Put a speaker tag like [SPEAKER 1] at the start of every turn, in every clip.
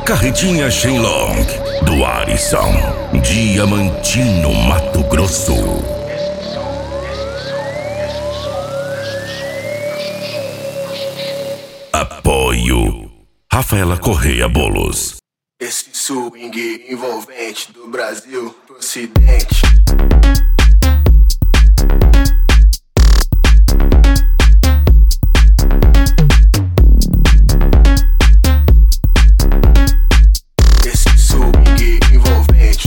[SPEAKER 1] Carretinha Shenlong, do Arisson, Diamantino, Mato Grosso. Apoio Rafaela Correia Bolos.
[SPEAKER 2] Esse swing envolvente do Brasil pro Ocidente. Esse swing envolvente.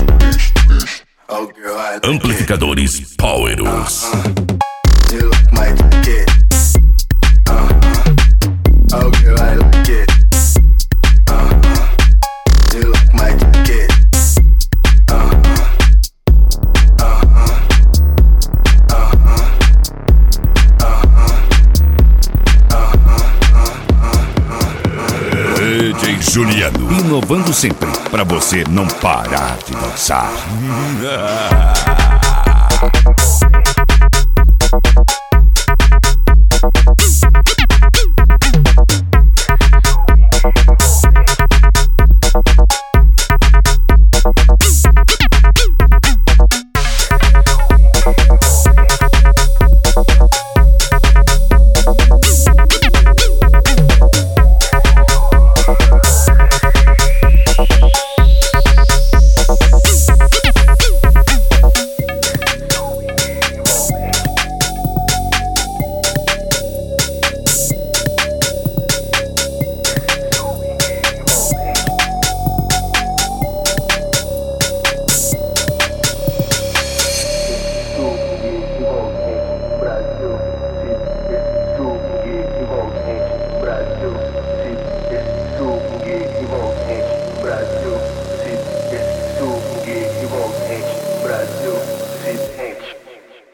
[SPEAKER 2] Oh girl, I like
[SPEAKER 1] Amplificadores
[SPEAKER 2] it.
[SPEAKER 1] Powerus.
[SPEAKER 2] You like my jacket. Oh girl, I like it. You like my jacket.
[SPEAKER 1] DJ Juliano, inovando sempre, pra você não parar de dançar.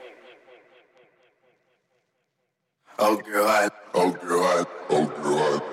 [SPEAKER 1] Oh girl, oh girl, oh girl.